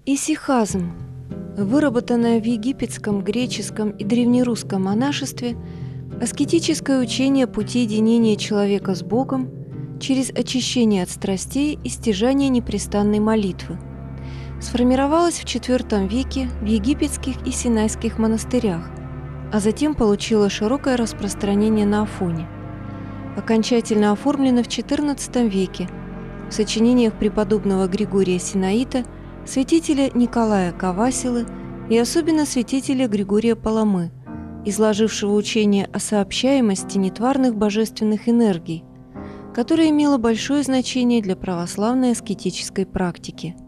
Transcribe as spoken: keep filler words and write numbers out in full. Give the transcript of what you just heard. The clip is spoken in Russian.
Исихазм, выработанное в египетском, греческом и древнерусском монашестве, аскетическое учение пути единения человека с Богом через очищение от страстей и стяжание непрестанной молитвы, сформировалось в четвёртом веке в египетских и синайских монастырях, а затем получило широкое распространение на Афоне. Окончательно оформлено в четырнадцатом веке в сочинениях преподобного Григория Синаита, святителя Николая Кавасилы и особенно святителя Григория Паламы, изложившего учение о сообщаемости нетварных божественных энергий, которое имело большое значение для православной аскетической практики.